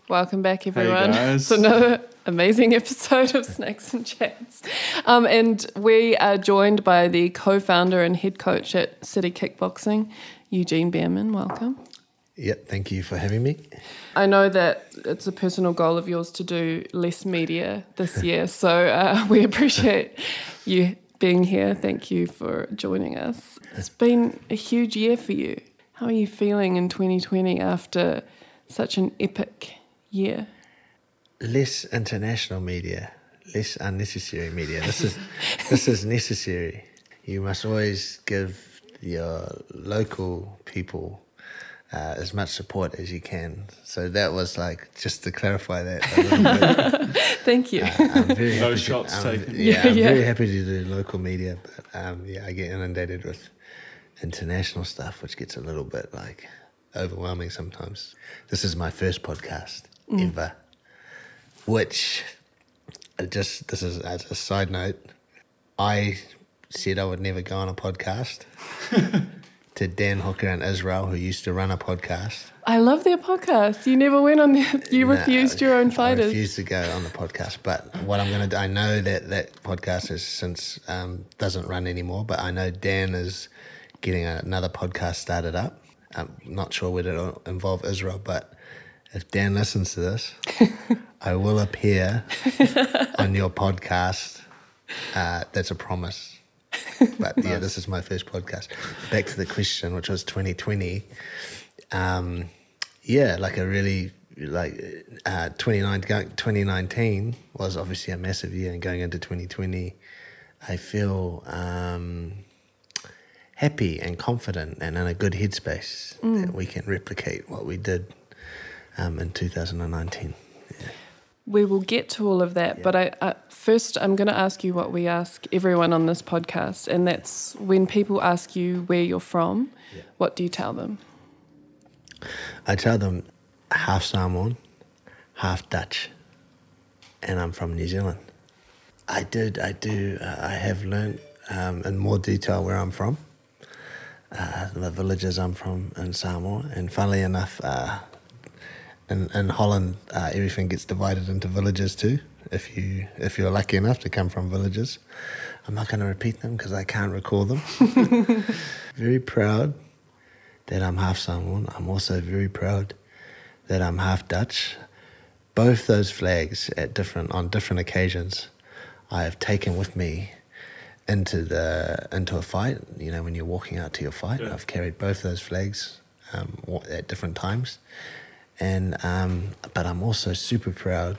Welcome back, everyone. Hey guys. It's another amazing episode of Snacks and Chats. And we are joined by the co-founder and head coach at City Kickboxing, Eugene Behrman. Welcome. Yep, thank you for having me. I know that it's a personal goal of yours to do less media this year, so we appreciate you being here. Thank you for joining us. It's been a huge year for you. How are you feeling in 2020 after such an epic year? Less international media, less unnecessary media. This is necessary. You must always give your local people as much support as you can. So that was like, just to clarify that a little bit. Thank you. I'm very happy No shots taken. I'm very happy to do local media, but I get inundated with international stuff, which gets a little bit like overwhelming sometimes. This is my first podcast ever, which this is as a side note, I said I would never go on a podcast to Dan Hooker and Israel, who used to run a podcast. I love their podcast. You never went on there. You refused your own fighters. I refused to go on the podcast. But what I'm going to do, I know that podcast is since doesn't run anymore, but I know Dan is getting another podcast started up. I'm not sure whether it'll involve Israel, but if Dan listens to this, I will appear on your podcast. That's a promise. But yeah, this is my first podcast. Back to the question, which was 2020. Like a really, 2019 was obviously a massive year, and going into 2020, I feel happy and confident and in a good headspace that we can replicate what we did in 2019. Yeah. We will get to all of that, but first I'm going to ask you what we ask everyone on this podcast, and that's when people ask you where you're from, what do you tell them? I tell them half Samoan, half Dutch, and I'm from New Zealand. I have learned in more detail where I'm from, the villages I'm from in Samoa, and funnily enough, in Holland, everything gets divided into villages too. If you're lucky enough to come from villages, I'm not going to repeat them because I can't recall them. Very proud that I'm half Samoan. I'm also very proud that I'm half Dutch. Both those flags on different occasions, I have taken with me into a fight. You know, when you're walking out to your fight, I've carried both those flags at different times. And but I'm also super proud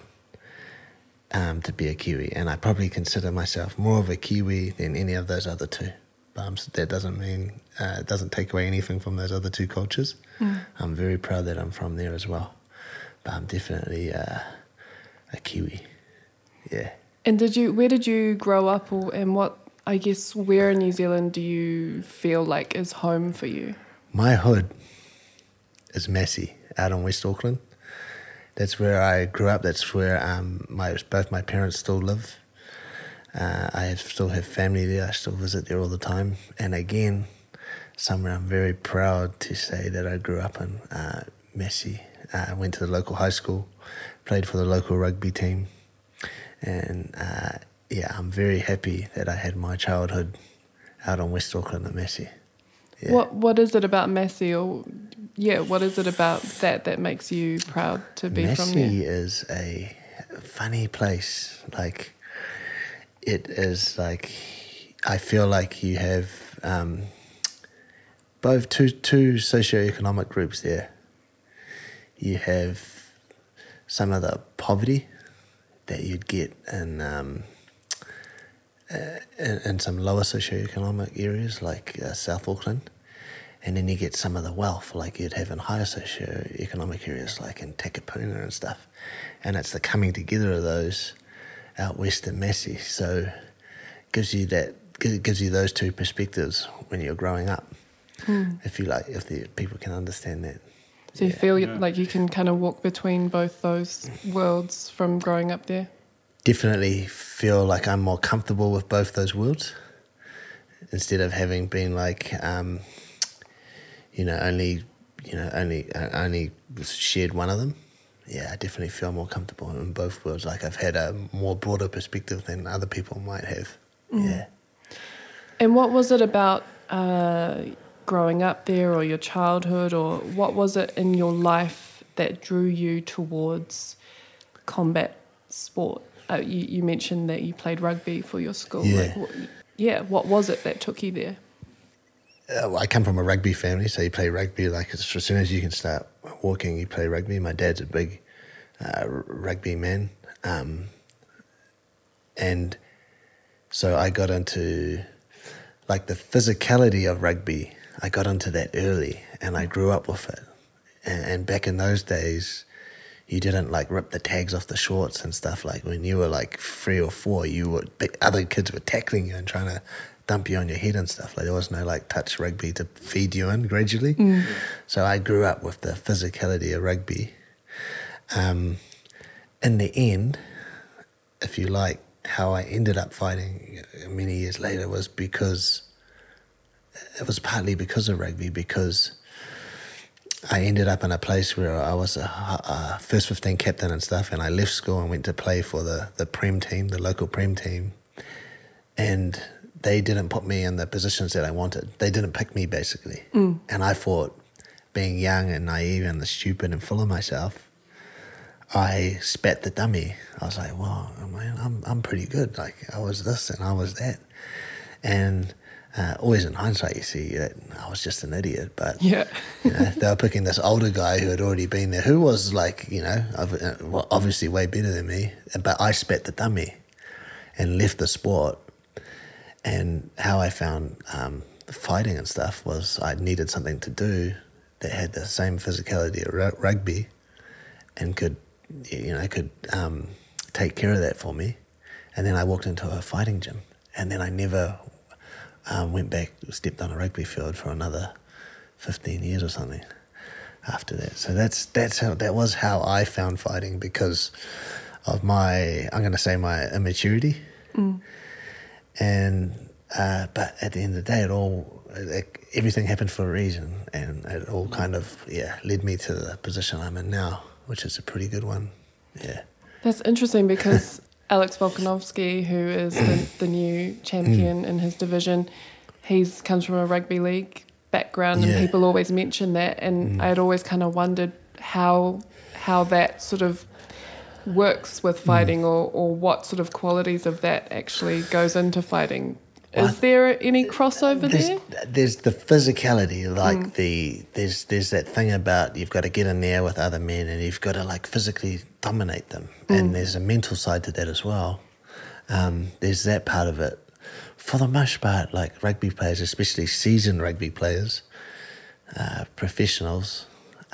to be a Kiwi, and I probably consider myself more of a Kiwi than any of those other two. But that doesn't mean it doesn't take away anything from those other two cultures. I'm very proud that I'm from there as well. But I'm definitely a Kiwi. Yeah. And where did you grow up, and where in New Zealand do you feel like is home for you? My hood is Massey, out in West Auckland. That's where I grew up. That's where both my parents still live. I still have family there. I still visit there all the time. And again, somewhere I'm very proud to say that I grew up in Massey. I went to the local high school, played for the local rugby team. And I'm very happy that I had my childhood out in West Auckland at Massey. Yeah. What is it about Massey, what is it about that makes you proud to be from there? Massey is a funny place. Like, it is like, I feel like you have both two socioeconomic groups there. You have some of the poverty that you'd get in some lower socioeconomic areas like South Auckland, and then you get some of the wealth like you'd have in higher socioeconomic areas like in Takapuna and stuff. And it's the coming together of those out west in Massey. So it gives you those two perspectives when you're growing up. If the people can understand that. So you feel like you can kind of walk between both those worlds from growing up there? Definitely feel like I'm more comfortable with both those worlds instead of having been like, only shared one of them. I definitely feel more comfortable in both worlds. Like I've had a more broader perspective than other people might have. Yeah. And what was it about growing up there, or your childhood, or what was it in your life that drew you towards combat sport? You mentioned that you played rugby for your school. Yeah. What was it that took you there? I come from a rugby family, so you play rugby like as soon as you can start walking, you play rugby. My dad's a big rugby man, and so I got into like the physicality of rugby. I got into that early, and I grew up with it. And back in those days, you didn't like rip the tags off the shorts and stuff. Like when you were like 3 or 4, other kids were tackling you and trying to dump you on your head and stuff. Like there was no like touch rugby to feed you in gradually. So I grew up with the physicality of rugby. In the end, if you like, how I ended up fighting many years later was partly because of rugby, because I ended up in a place where I was a first 15 captain and stuff, and I left school and went to play for the Prem team, the local Prem team, and they didn't put me in the positions that I wanted. They didn't pick me, basically. And I thought, being young and naive and stupid and full of myself, I spat the dummy. I was like, wow, man, I'm pretty good. Like, I was this and I was that. And always in hindsight, you see that I was just an idiot. But they were picking this older guy who had already been there, who was like, obviously way better than me. But I spat the dummy and left the sport. And how I found fighting and stuff was I needed something to do that had the same physicality of rugby and could take care of that for me. And then I walked into a fighting gym, and then I never went back, stepped on a rugby field for another 15 years or something after that. So that was how I found fighting, because of my immaturity. And but at the end of the day, everything happened for a reason, and it all kind of led me to the position I'm in now, which is a pretty good one. Yeah, that's interesting, because Alex Volkanovski, who is the new champion in his division, comes from a rugby league background, and people always mention that, and I'd always kind of wondered how that sort of works with fighting, or what sort of qualities of that actually goes into fighting. Is there any crossover there? There's the physicality, like there's that thing about you've got to get in there with other men and you've got to like physically dominate them, and there's a mental side to that as well. There's that part of it. For the most part, like rugby players, especially seasoned rugby players, professionals,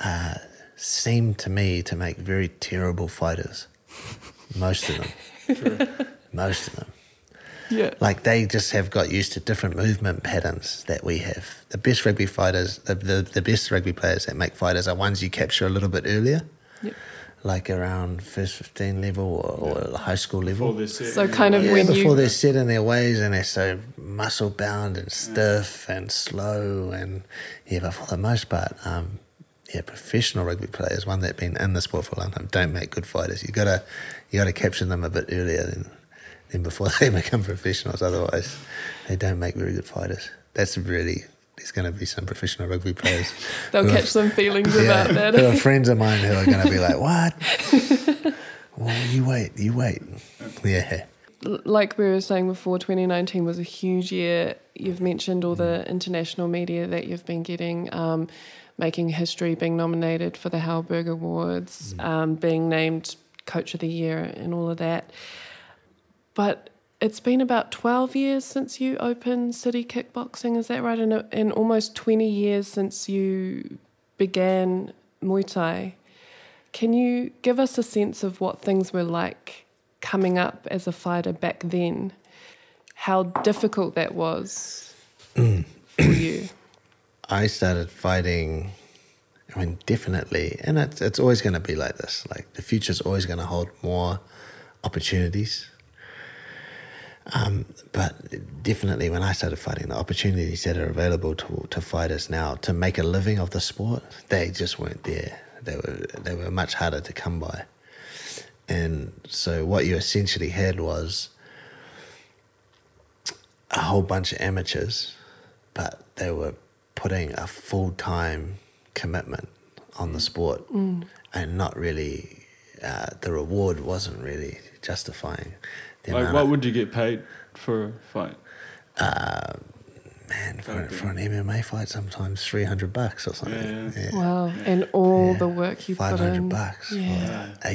seem to me to make very terrible fighters. Most of them. Most of them. Yeah. Like they just have got used to different movement patterns that we have. The best rugby fighters, the best rugby players that make fighters are ones you capture a little bit earlier. Yep. Like around first 15 level or high school level. So kind of before they're set in their ways and they're so muscle bound and stiff and slow, and but for the most part, professional rugby players, one that have been in the sport for a long time, don't make good fighters. You gotta capture them a bit earlier than before they become professionals. Otherwise, they don't make very good fighters. There's going to be some professional rugby players. They'll catch some feelings about that. There are friends of mine who are going to be like, what? Well, you wait. Yeah. Like we were saying before, 2019 was a huge year. You've mentioned all the international media that you've been getting, making history, being nominated for the Halberg Awards, being named Coach of the Year and all of that. But it's been about 12 years since you opened City Kickboxing, is that right? And almost 20 years since you began Muay Thai. Can you give us a sense of what things were like coming up as a fighter back then? How difficult that was for you? I started fighting, definitely, and it's always going to be like this. Like the future's always going to hold more opportunities. But definitely when I started fighting, the opportunities that are available to fighters now to make a living of the sport, they just weren't there. They were much harder to come by. And so what you essentially had was a whole bunch of amateurs, but they were putting a full-time commitment on the sport, and not really, the reward wasn't really justifying the Like, amount what of, would you get paid for a fight? man, for an MMA fight, sometimes $300 or something. Yeah. Wow. And all the work you put in. $500 Yeah. for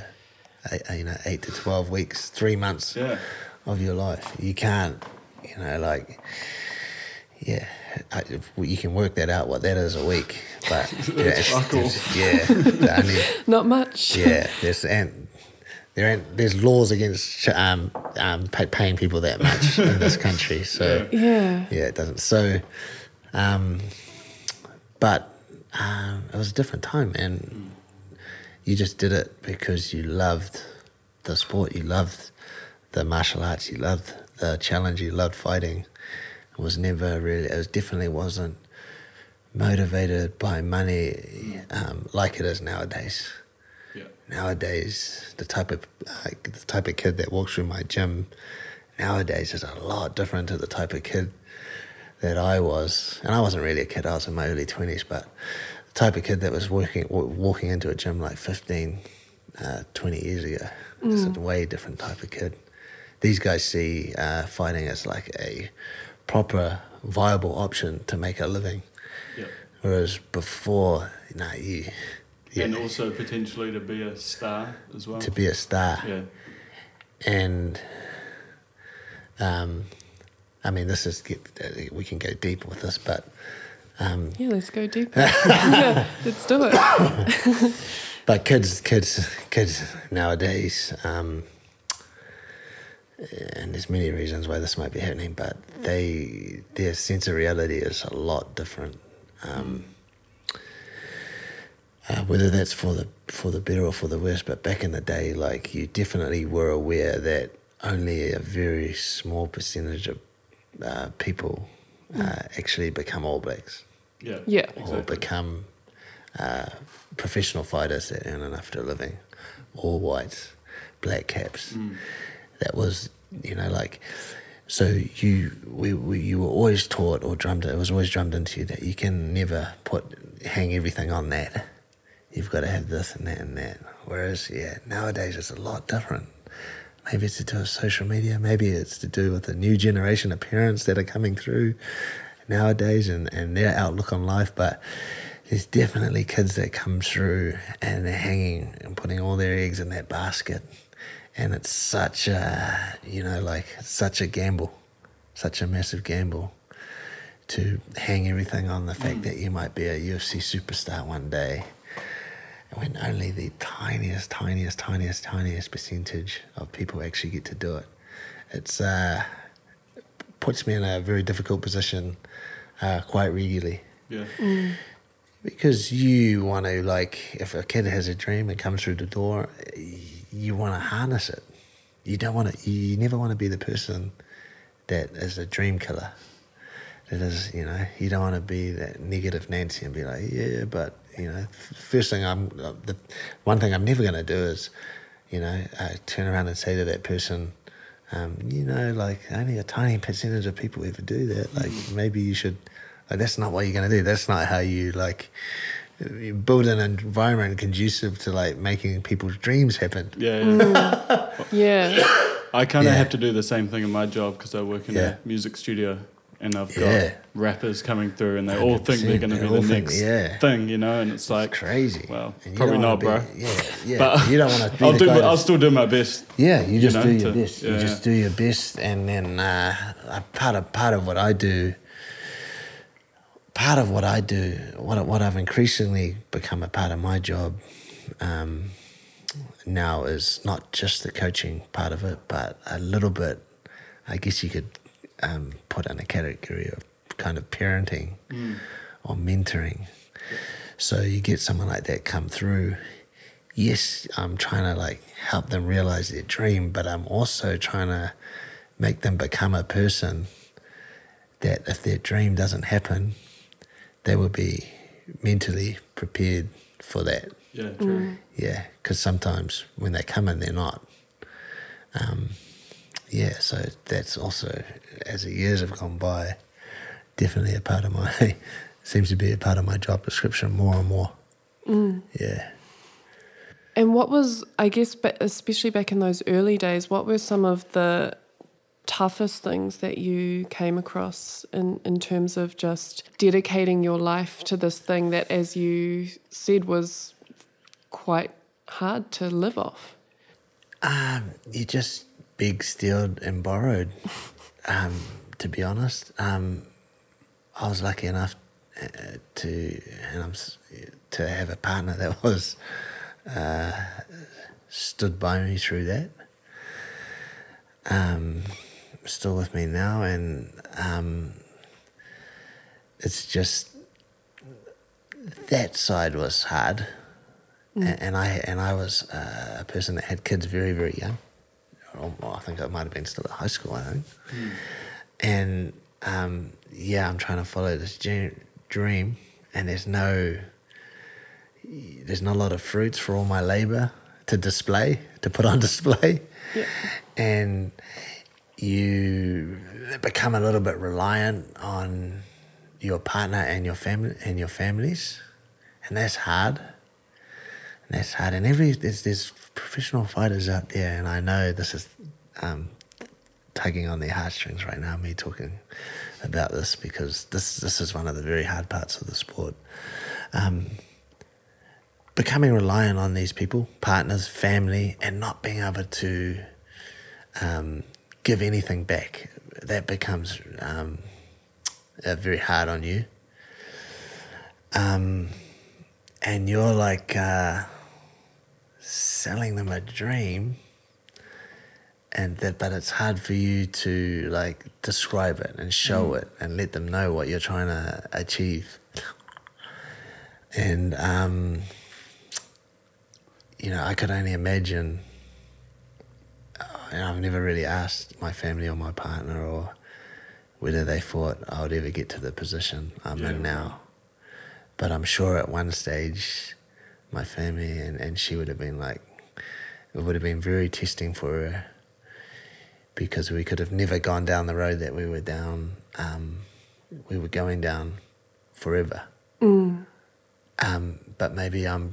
8 to 12 weeks, 3 months Yeah. of your life. You can't, you can work that out what that is a week, but fuck all. Not much. there's laws against paying people that much in this country. So Yeah. it doesn't. So, but it was a different time, and you just did it because you loved the sport, you loved the martial arts, you loved the challenge, you loved fighting. It definitely wasn't motivated by money like it is nowadays. Yeah. Nowadays, the type of kid that walks through my gym nowadays is a lot different to the type of kid that I was. And I wasn't really a kid, I was in my early 20s, but the type of kid that was walking into a gym like 15, 20 years ago. It's a way different type of kid. These guys see fighting as like a proper, viable option to make a living. Yeah. Whereas before, And also potentially to be a star as well. to be a star. Yeah. And we can go deep with this, but Yeah, let's go deeper. Yeah, let's do it. but kids nowadays, and there's many reasons why this might be happening, but their sense of reality is a lot different. Whether that's for the better or for the worse, but back in the day, like, you definitely were aware that only a very small percentage of people actually become All Blacks. Yeah. Yeah. Exactly. Or become professional fighters that earn enough for a living, all whites, black caps. That was, so you were always taught or it was always drummed into you that you can never hang everything on that. You've got to have this and that and that. Whereas, nowadays it's a lot different. Maybe it's to do with social media. Maybe it's to do with the new generation of parents that are coming through nowadays and their outlook on life. But there's definitely kids that come through and they're hanging and putting all their eggs in that basket. And it's such a, such a gamble, such a massive gamble to hang everything on the fact that you might be a UFC superstar one day, when only the tiniest percentage of people actually get to do it. It's puts me in a very difficult position quite regularly. Yeah. Because you want to, if a kid has a dream and comes through the door, you want to harness it. You never want to be the person that is a dream killer. That is, you don't want to be that negative Nancy and be like, yeah, but, the one thing I'm never going to do is, turn around and say to that person, only a tiny percentage of people ever do that. Like, maybe you should, that's not what you're going to do. That's not how you, you build an environment conducive to, making people's dreams happen. Yeah. Yeah. I kind of have to do the same thing in my job because I work in a music studio and I've got rappers coming through and they all think they're going to be the next thing, and it's like... It's crazy. Well, probably not, bro. Yeah. But you don't want to be I'll still do my best. Yeah, you just do your best. Yeah. You just do your best, and then part of what I do... what I've increasingly become a part of my job now is not just the coaching part of it, but a little bit, I guess you could put in a category of kind of parenting or mentoring. So you get someone like that come through. Yes, I'm trying to help them realize their dream, but I'm also trying to make them become a person that if their dream doesn't happen, they will be mentally prepared for that. Yeah, true. Yeah, because sometimes when they come in, they're not. So that's also, as the years have gone by, definitely a part of my, seems to be a part of my job description more and more. Yeah. And what was, I guess, especially back in those early days, what were some of the toughest things that you came across in terms of just dedicating your life to this thing that, as you said, was quite hard to live off? You just begged, stealed and borrowed, to be honest. I was lucky enough to have a partner that was stood by me through that. Still with me now, and it's just that side was hard, and I was a person that had kids very, very young. I think I might have been still at high school, I think. And I'm trying to follow this dream, and there's not a lot of fruits for all my labour to put on display. Yeah. And you become a little bit reliant on your partner and your family and your families, and that's hard. And there's professional fighters out there, and I know this is tugging on their heartstrings right now, me talking about this, because this is one of the very hard parts of the sport. Becoming reliant on these people, partners, family, and not being able to give anything back, that becomes very hard on you. And you're like selling them a dream, but it's hard for you to like describe it and show it and let them know what you're trying to achieve. And I could only imagine. And I've never really asked my family or my partner or whether they thought I would ever get to the position I'm in now. But I'm sure at one stage my family and she would have been like, it would have been very testing for her, because we could have never gone down the road that we were down. We were going down forever. But maybe I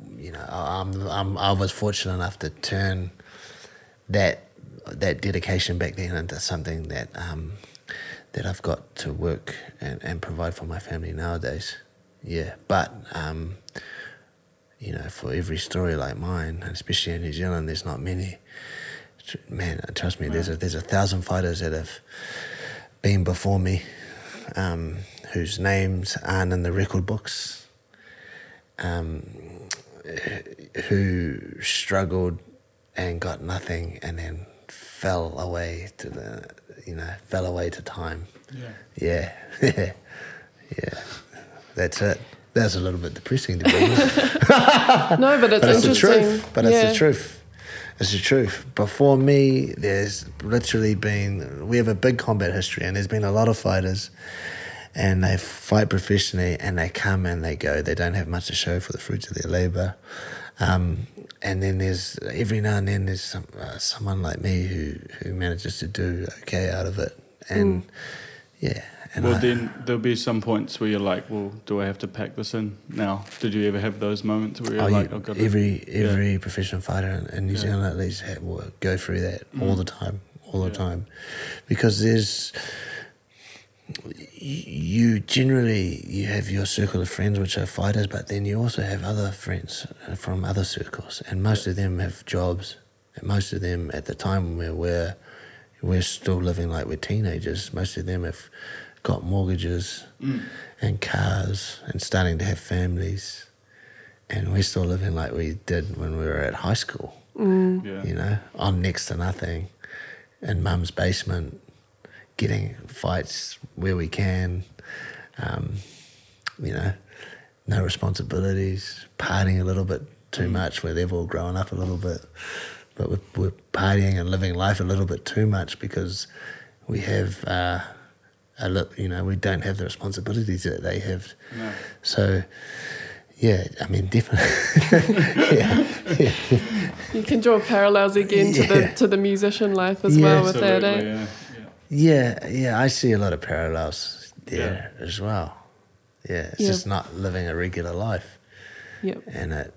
was fortunate enough to turn that dedication back then into something that I've got to work and provide for my family nowadays. Yeah, but for every story like mine, especially in New Zealand, there's not many. Man, trust me, there's 1,000 fighters that have been before me, whose names aren't in the record books, who struggled and got nothing, and then fell away to time. Yeah. That's it. That's a little bit depressing, to be honest. No, but it's interesting. It's the truth. It's the truth. Before me, there's literally been, we have a big combat history, and there's been a lot of fighters, and they fight professionally, and they come and they go. They don't have much to show for the fruits of their labour. And then there's, every now and then, there's someone like me who manages to do okay out of it. And And then there'll be some points where you're like, well, do I have to pack this in now? Did you ever have those moments where you're like, I've got to... Every professional fighter in New Zealand at least will go through that all the time, because there's... You have your circle of friends which are fighters, but then you also have other friends from other circles, and most of them have jobs, and most of them at the time where we're still living like we're teenagers, most of them have got mortgages and cars and starting to have families, and we're still living like we did when we were at high school, on next to nothing, in mum's basement, getting fights where we can, no responsibilities, partying a little bit too much where they've all grown up a little bit, but we're partying and living life a little bit too much because we have, we don't have the responsibilities that they have. No. So, Yeah, I mean, definitely. yeah. You can draw parallels again to the musician life as well with that. Yeah, I see a lot of parallels there as well. Yeah, it's just not living a regular life. Yep. And it,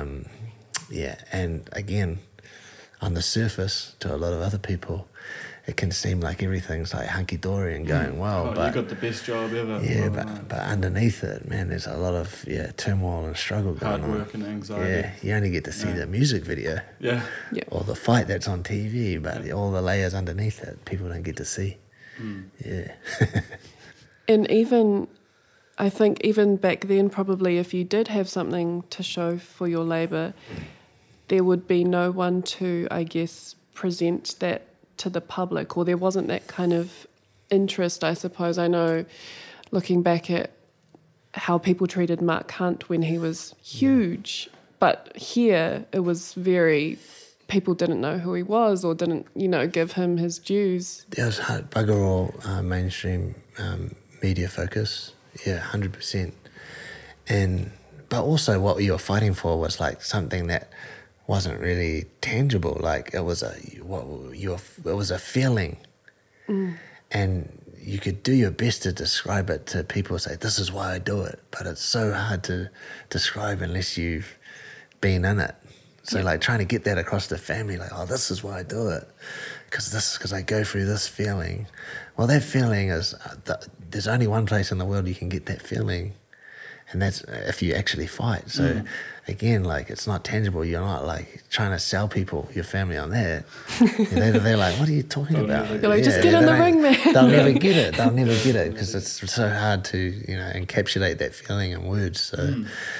and again, on the surface, to a lot of other people, it can seem like everything's like hunky-dory and going well. But you got the best job ever. Yeah, but underneath it, man, there's a lot of turmoil and struggle going on. Hard work and anxiety. Yeah, you only get to see the music video. Yeah. Or the fight that's on TV, but all the layers underneath it, people don't get to see. Yeah. And even, I think even back then, probably if you did have something to show for your labour, there would be no one to, I guess, present that to the public, or there wasn't that kind of interest, I suppose. I know, looking back at how people treated Mark Hunt when he was huge, but here it was people didn't know who he was or didn't, give him his dues. There was bugger all mainstream media focus, 100%. But also what you were fighting for was like something that wasn't really tangible. Like it was a feeling, and you could do your best to describe it to people. Say, this is why I do it, but it's so hard to describe unless you've been in it. So like trying to get that across to family, like, oh, this is why I do it, because I go through this feeling. Well, that feeling is there's only one place in the world you can get that feeling, and that's if you actually fight. So again, like, it's not tangible. You're not like trying to sell people, your family, on that. They're like, what are you talking about? You're like, just get in the ring, man. They'll never get it. They'll never get it because it's so hard to encapsulate that feeling in words. So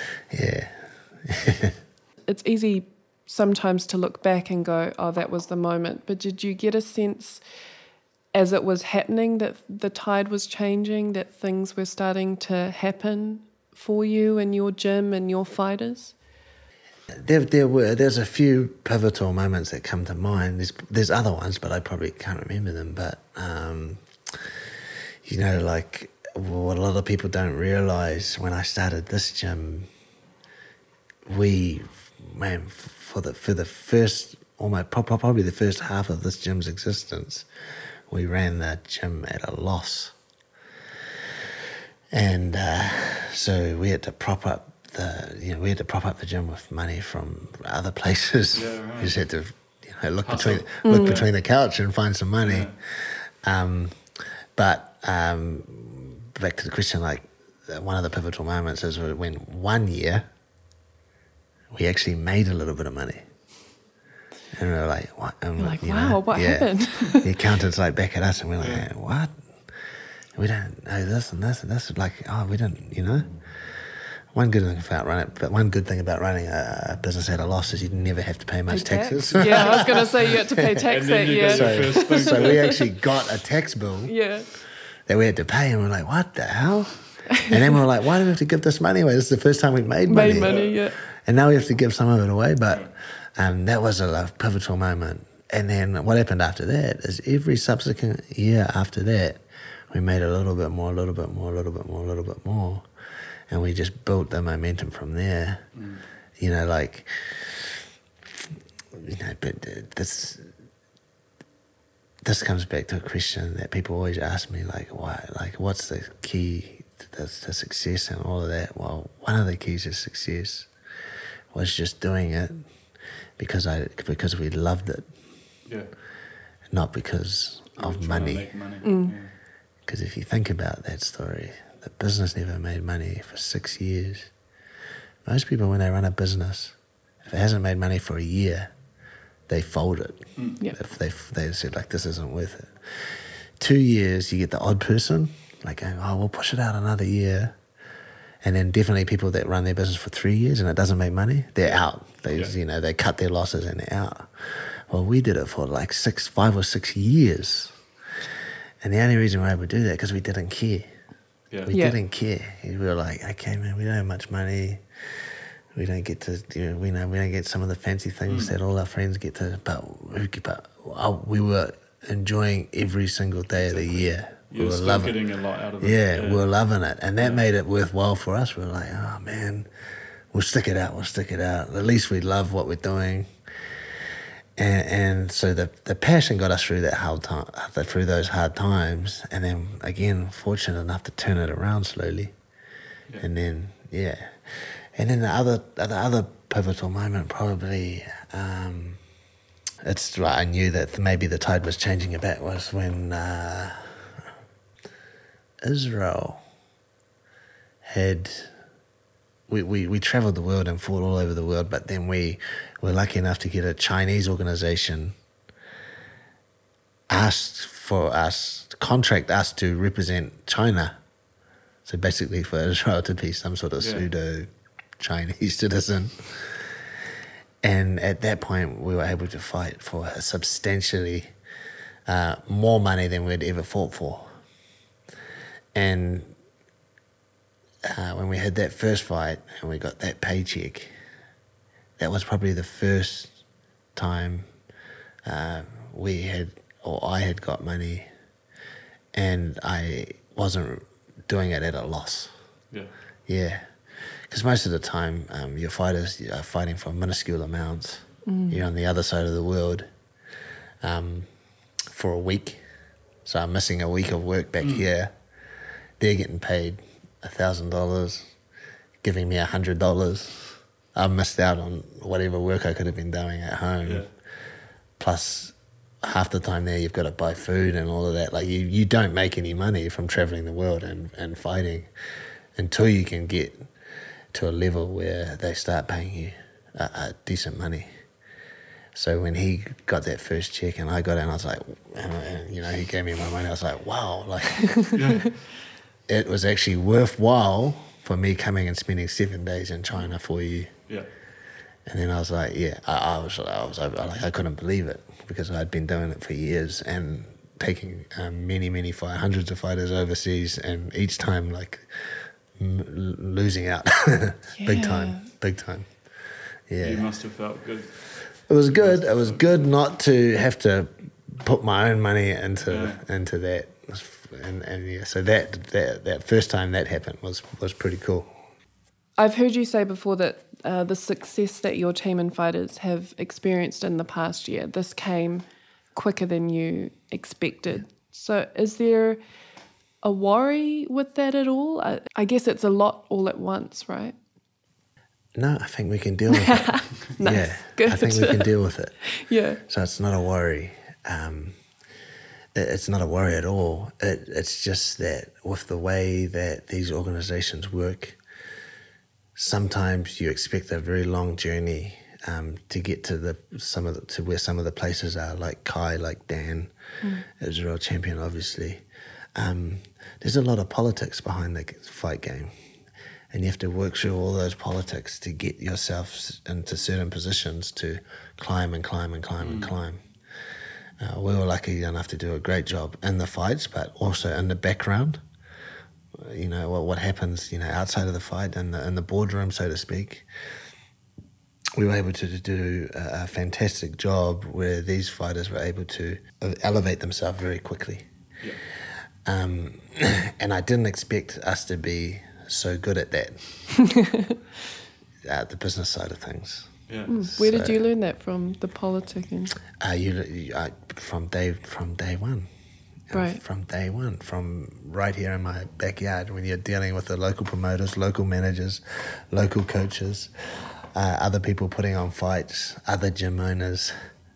it's easy sometimes to look back and go, oh, that was the moment. But did you get a sense as it was happening that the tide was changing, that things were starting to happen for you and your gym and your fighters? There's a few pivotal moments that come to mind. There's other ones, but I probably can't remember them. But like what a lot of people don't realise, when I started this gym, for the first, almost probably the first half of this gym's existence, we ran the gym at a loss. And so we had to prop up the gym with money from other places. Yeah, right. We just had to look between the couch and find some money. Yeah. But back to the question, like one of the pivotal moments is when 1 year we actually made a little bit of money. And we were like, what? And you're like, wow, what happened? The accountants like back at us and we're like, what? We don't know this and this and this. Like, oh, we didn't, One good thing about running a business at a loss is you never have to pay much taxes. Yeah, I was going to say you had to pay tax that year. So we actually got a tax bill that we had to pay, and we're like, what the hell? And then we're like, why do we have to give this money away? This is the first time we made money. And now we have to give some of it away. But that was a pivotal moment. And then what happened after that is every subsequent year after that, we made a little bit more, a little bit more, a little bit more, a little bit more. And we just built the momentum from there. But this comes back to a question that people always ask me, like, why? Like, what's the key to success and all of that? Well, one of the keys to success was just doing it because we loved it. Yeah. Not because of money. Because if you think about that story, the business never made money for 6 years. Most people, when they run a business, if it hasn't made money for a year, they fold it. If they said, like, this isn't worth it. 2 years, you get the odd person, like going, oh, we'll push it out another year. And then definitely people that run their business for 3 years and it doesn't make money, they're out. They cut their losses and they're out. Well, we did it for like 5 or 6 years. And the only reason we were able to do that because we didn't care. Yeah. We didn't care. We were like, okay, man, we don't have much money. We don't get to, we don't get some of the fancy things that all our friends get to. But we were enjoying every single day of the year. You were still getting a lot out of it. Yeah, we were loving it. And that made it worthwhile for us. We were like, oh, man, we'll stick it out. At least we love what we're doing. And so the passion got us through through those hard times, and then again fortunate enough to turn it around slowly, and then and then the other pivotal moment probably, it's right. I knew that maybe the tide was changing a bit, was when Israel had. We travelled the world and fought all over the world, but then we were lucky enough to get a Chinese organisation contract us to represent China. So basically for Israel to be some sort of pseudo-Chinese citizen. And at that point, we were able to fight for substantially more money than we'd ever fought for. And when we had that first fight and we got that paycheck, that was probably the first time I had got money, and I wasn't doing it at a loss. Yeah. Because most of the time, your fighters are fighting for minuscule amounts. You're on the other side of the world for a week. So I'm missing a week of work back here. They're getting paid $1,000, giving me $100. I missed out on whatever work I could have been doing at home. Plus, half the time there you've got to buy food and all of that. Like you don't make any money from traveling the world and fighting until you can get to a level where they start paying you decent money. So when he got that first check and I got it, and I was like, and, he gave me my money. I was like, wow, like. It was actually worthwhile for me coming and spending 7 days in China for you. And then I was like, I was like, I couldn't believe it, because I'd been doing it for years and taking many hundreds of fighters overseas, and each time like losing out, big time. Yeah, you must have felt good. It was good. It was good not to have to put my own money into that. And so that first time that happened was pretty cool. I've heard you say before that the success that your team and fighters have experienced in the past year, this came quicker than you expected. So is there a worry with that at all? I guess it's a lot all at once, right? No, I think we can deal with it. Nice. Yeah, good. I think we can deal with it. Yeah. So it's not a worry. It's not a worry at all. It's just that with the way that these organisations work, sometimes you expect a very long journey to get to where some of the places are, like Kai, like Dan, Israel champion, obviously. There's a lot of politics behind the fight game, and you have to work through all those politics to get yourself into certain positions to climb and climb and climb and climb. We were lucky enough to do a great job in the fights, but also in the background. What happens, outside of the fight, in the boardroom, so to speak. We were able to do a fantastic job where these fighters were able to elevate themselves very quickly. And I didn't expect us to be so good at that, the business side of things. Yeah. Where did you learn that from, the politicking? From day one. Right. From day one, from right here in my backyard, when you're dealing with the local promoters, local managers, local coaches, other people putting on fights, other gym owners.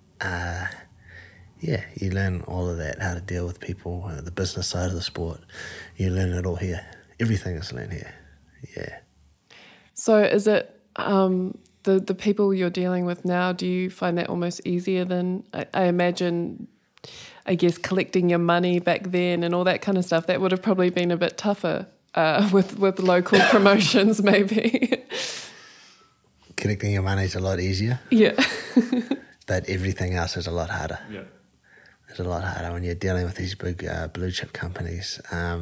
You learn all of that, how to deal with people, the business side of the sport. You learn it all here. Everything is learned here. Yeah. So is it the people you're dealing with now, do you find that almost easier than, I imagine, I guess, collecting your money back then and all that kind of stuff? That would have probably been a bit tougher with local promotions, maybe. Collecting your money is a lot easier. Yeah. But everything else is a lot harder. Yeah. It's a lot harder when you're dealing with these big blue chip companies.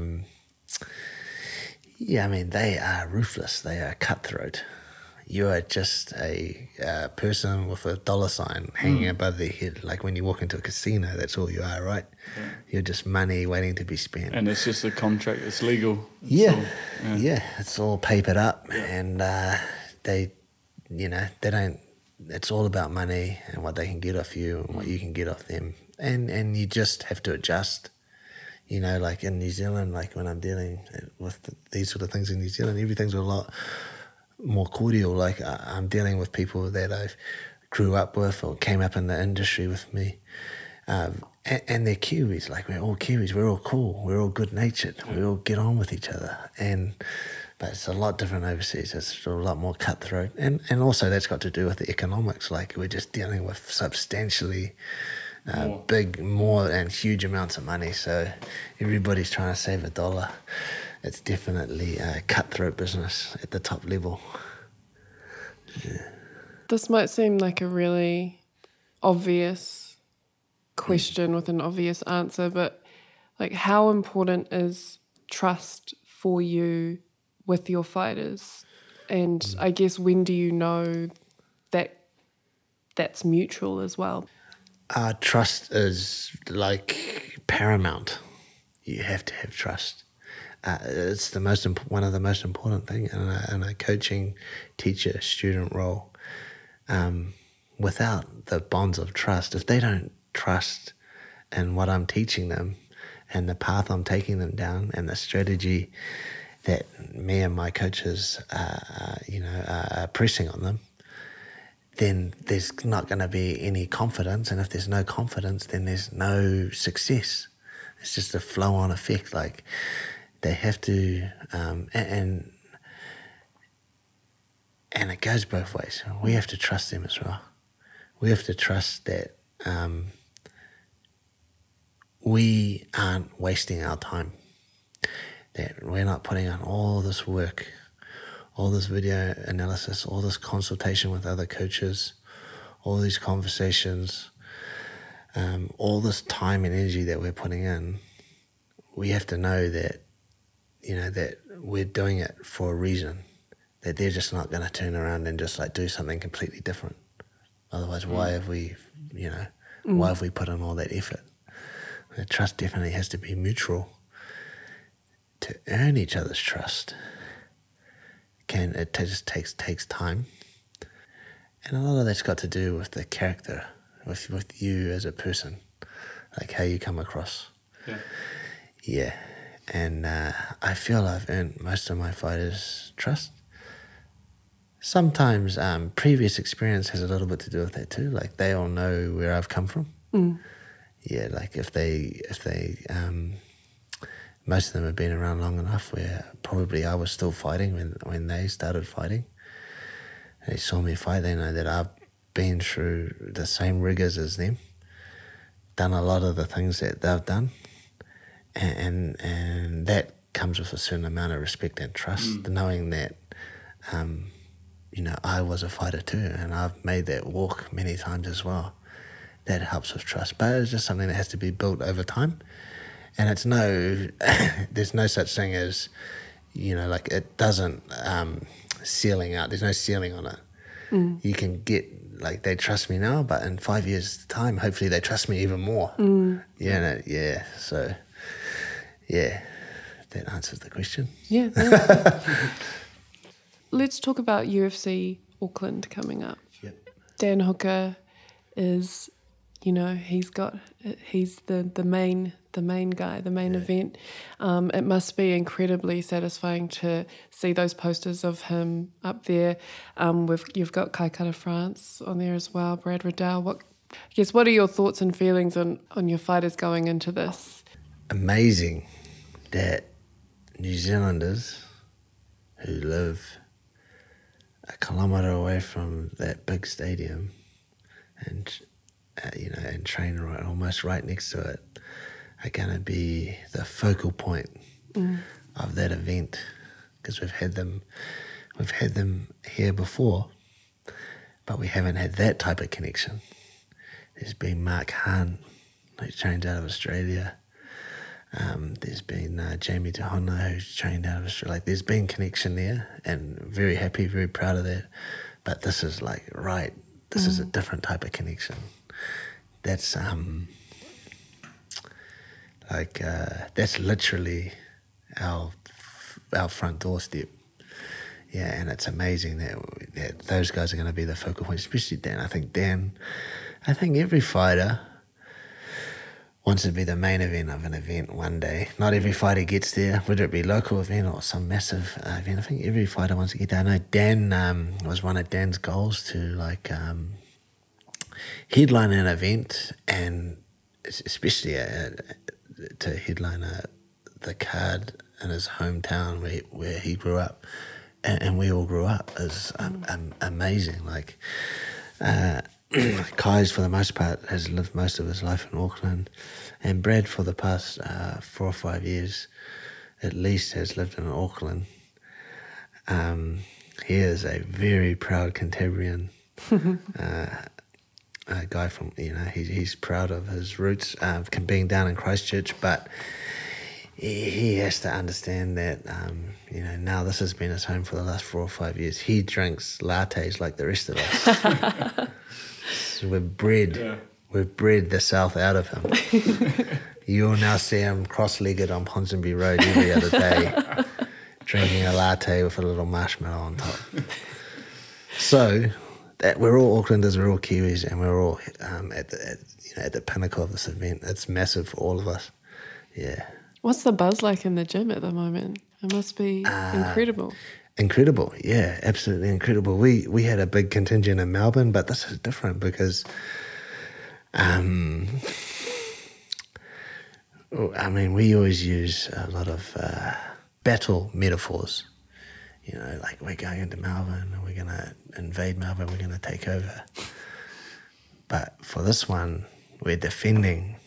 They are ruthless. They are cutthroat. You are just a person with a dollar sign hanging above their head. Like when you walk into a casino, that's all you are, right? Yeah. You're just money waiting to be spent. And it's just a contract. It's legal. It's all papered up, and they don't. It's all about money and what they can get off you and what you can get off them, and you just have to adjust. Like in New Zealand, like when I'm dealing with these sort of things in New Zealand, everything's a lot more cordial. Like I'm dealing with people that I grew up with or came up in the industry with me, and they're Kiwis. Like we're all Kiwis, we're all cool, we're all good natured, we all get on with each other. But it's a lot different overseas. It's a lot more cutthroat, and also that's got to do with the economics. Like we're just dealing with substantially more and huge amounts of money. So everybody's trying to save $1. It's definitely a cutthroat business at the top level. Yeah. This might seem like a really obvious question with an obvious answer, but like how important is trust for you with your fighters? And I guess when do you know that that's mutual as well? Trust is like paramount. You have to have trust. It's one of the most important things in a coaching teacher-student role. Without the bonds of trust, if they don't trust in what I'm teaching them and the path I'm taking them down and the strategy that me and my coaches are pressing on them, then there's not going to be any confidence. And if there's no confidence, then there's no success. It's just a flow-on effect. Like they have to, and it goes both ways. We have to trust them as well. We have to trust that we aren't wasting our time, that we're not putting on all this work, all this video analysis, all this consultation with other coaches, all these conversations, all this time and energy that we're putting in. We have to know that, that we're doing it for a reason, that they're just not going to turn around and just like do something completely different. Otherwise, why have we put in all that effort? The trust definitely has to be mutual. To earn each other's trust, it just takes time, and a lot of that's got to do with the character, with you as a person, like how you come across. Yeah, and I feel I've earned most of my fighters' trust. Sometimes previous experience has a little bit to do with that too. Like they all know where I've come from. Yeah, like if they most of them have been around long enough where probably I was still fighting when they started fighting. They saw me fight, they know that I've been through the same rigors as them, done a lot of the things that they've done, and that comes with a certain amount of respect and trust, knowing that I was a fighter too, and I've made that walk many times as well. That helps with trust, but it's just something that has to be built over time. And it's there's no such thing as, like it doesn't ceiling out. There's no ceiling on it. You can get, like they trust me now, but in 5 years' time, hopefully they trust me even more. So, yeah, that answers the question. Yeah. Let's talk about UFC Auckland coming up. Yep. Dan Hooker is, he's the main guy, the main event. It must be incredibly satisfying to see those posters of him up there. You've got Kai Kara France on there as well, Brad Riddell. What are your thoughts and feelings on your fighters going into this? Amazing that New Zealanders who live a kilometre away from that big stadium and train almost right next to it are going to be the focal point of that event, because we've had them here before, but we haven't had that type of connection. There's been Mark Hahn, who trained out of Australia. There's been Jamie Tahona, who's trained out of Australia. Like, there's been connection there, and very happy, very proud of that. But this is this is a different type of connection. That's that's literally our front doorstep. and it's amazing that those guys are going to be the focal point, especially Dan. I think every fighter wants to be the main event of an event one day. Not every fighter gets there, whether it be a local event or some massive event. I think every fighter wants to get there. I know Dan was one of Dan's goals to headline an event, and especially to headline the card in his hometown where he grew up, and we all grew up, is amazing. Like Kai's, for the most part, has lived most of his life in Auckland, and Brad, for the past 4 or 5 years at least, has lived in Auckland. He is a very proud Cantabrian guy from, he's proud of his roots, being down in Christchurch, but he has to understand that, now this has been his home for the last 4 or 5 years. He drinks lattes like the rest of us. So we've bred the South out of him. You'll now see him cross-legged on Ponsonby Road every other day, drinking a latte with a little marshmallow on top. So that we're all Aucklanders, we're all Kiwis, and we're all at the pinnacle of this event. It's massive for all of us. Yeah. What's the buzz like in the gym at the moment? It must be incredible. Incredible, yeah, absolutely incredible. We had a big contingent in Melbourne, but this is different because, we always use a lot of battle metaphors. Like we're going into Melbourne and we're going to invade Melbourne, we're going to take over. But for this one, we're defending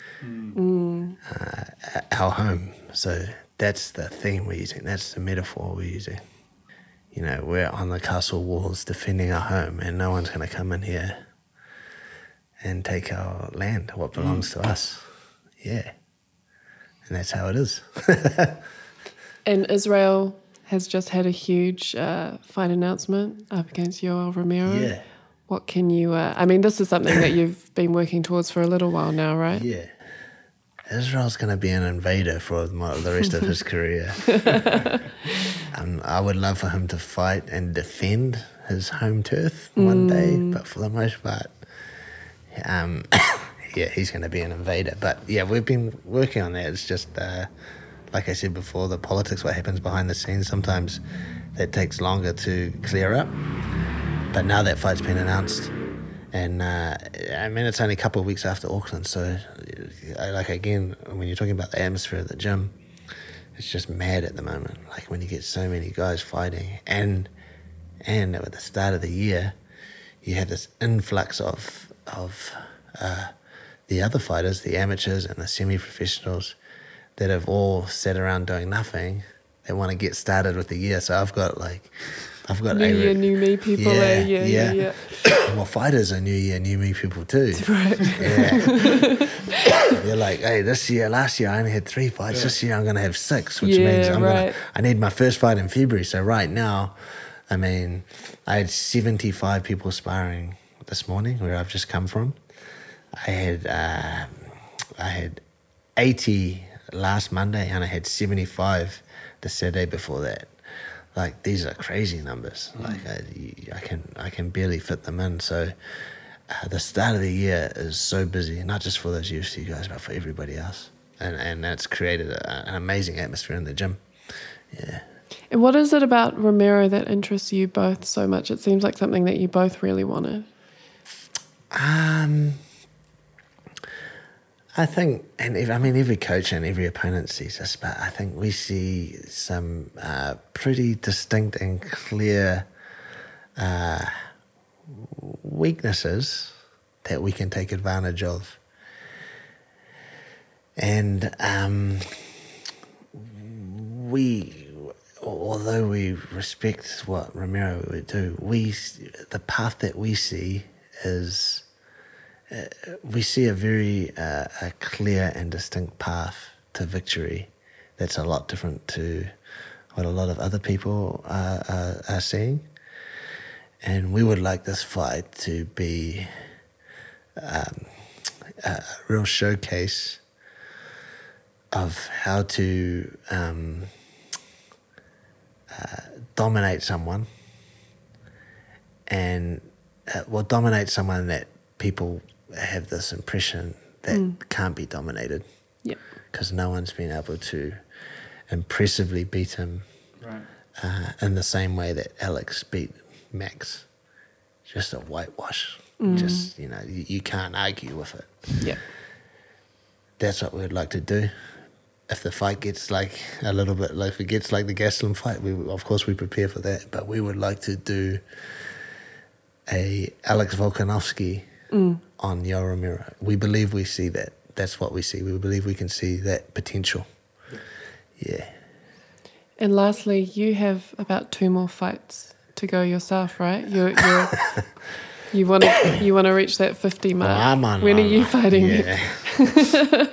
our home. So that's the theme we're using. That's the metaphor we're using. We're on the castle walls defending our home, and no one's going to come in here and take our land, what belongs to us. Yeah. And that's how it is. And Israel has just had a huge fight announcement up against Yoel Romero. Yeah. What can you... this is something that you've been working towards for a little while now, right? Yeah. Israel's going to be an invader for the rest of his career. I would love for him to fight and defend his home turf one day, but for the most part, he's going to be an invader. But yeah, we've been working on that. It's just, like I said before, the politics, what happens behind the scenes, sometimes that takes longer to clear up. But now that fight's been announced, and it's only a couple of weeks after Auckland, so again, when you're talking about the atmosphere of the gym, it's just mad at the moment. Like when you get so many guys fighting, and at the start of the year, you have this influx of the other fighters, the amateurs and the semi-professionals, that have all sat around doing nothing. They want to get started with the year. So I've got new year, new me people. Yeah. Well, fighters are new year, new me people too. Right. Yeah. They're like, hey, last year I only had 3 fights. Yeah. This year I'm going to have 6, which means I need my first fight in February. So right now, I had 75 people sparring this morning where I've just come from. I had 80 last Monday, and I had 75 the Saturday before that. Like, these are crazy numbers. Like I can barely fit them in. So the start of the year is so busy, not just for those UFC guys, but for everybody else. And that's created an amazing atmosphere in the gym. Yeah. And what is it about Romero that interests you both so much? It seems like something that you both really wanted. I think, every coach and every opponent sees this, but I think we see some pretty distinct and clear weaknesses that we can take advantage of. And although we respect what Romero would do, the path that we see is... we see a very a clear and distinct path to victory that's a lot different to what a lot of other people are seeing. And we would like this fight to be a real showcase of how to dominate someone, and dominate someone that people have this impression that can't be dominated. Yeah. Because no one's been able to impressively beat him in the same way that Alex beat Max. Just a whitewash. Just, you can't argue with it. Yeah. That's what we'd like to do. If the fight gets like a little bit, like if it gets like the Gastelum fight, of course we prepare for that, but we would like to do a Alex Volkanovski on Yoel Romero. We believe we see that. That's what we see. We believe we can see that potential. Yeah. And lastly, you have about 2 more fights to go yourself, right? You want to reach that 50 mark. When are you fighting next?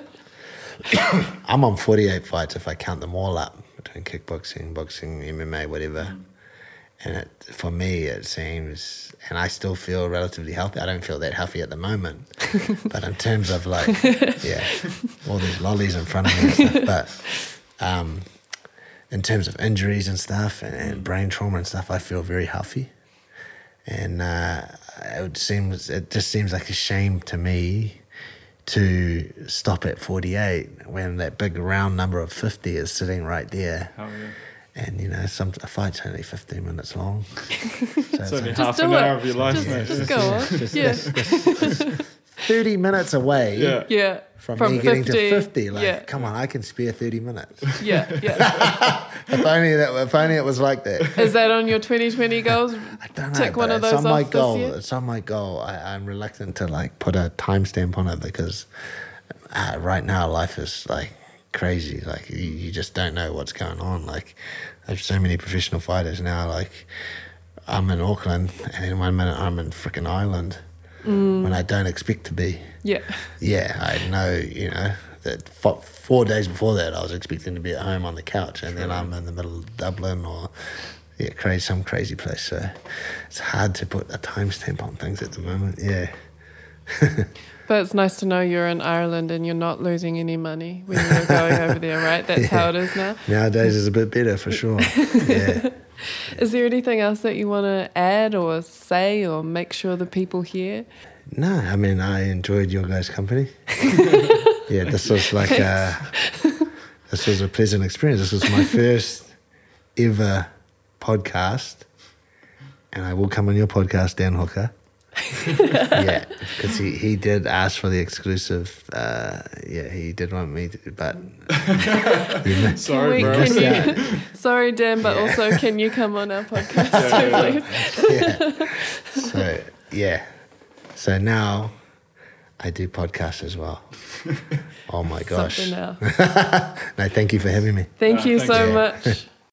I'm on 48 fights if I count them all up between kickboxing, boxing, MMA, whatever. And for me, it seems, and I still feel relatively healthy. I don't feel that healthy at the moment, but in terms of like, all these lollies in front of me and stuff. But in terms of injuries and stuff and brain trauma and stuff, I feel very healthy. And it just seems like a shame to me to stop at 48 when that big round number of 50 is sitting right there. Oh, yeah. And, a fight's only 15 minutes long. It's only half an hour of your life, mate. Just go on. Just 30 minutes away from me getting 50, to 50. Like, come on, I can spare 30 minutes. Yeah. If only it was like that. Is that on your 2020 goals? I don't know. Tick one of those off my goal. This year? It's on my goal. I'm reluctant to put a timestamp on it because right now life is like crazy. Like you just don't know what's going on. Like there's so many professional fighters now. Like I'm in Auckland and then 1 minute I'm in frickin' Ireland when I don't expect to be. Yeah. Yeah, I know, that 4 days before that I was expecting to be at home on the couch and then I'm in the middle of Dublin or some crazy place. So it's hard to put a timestamp on things at the moment. Yeah. But it's nice to know you're in Ireland and you're not losing any money when you're going over there, right? That's how it is now. Nowadays it's a bit better for sure. Yeah. Is there anything else that you want to add or say or make sure the people hear? No, I mean, I enjoyed your guys' company. Yeah, this was like this was a pleasant experience. This was my first ever podcast, and I will come on your podcast, Dan Hooker. Yeah, because he did ask for the exclusive. He did want me to, but sorry, bro. Sorry, Dan, but also can you come on our podcast please? So now I do podcasts as well. Oh my gosh! Something else. No, thank you for having me. Thank you so much.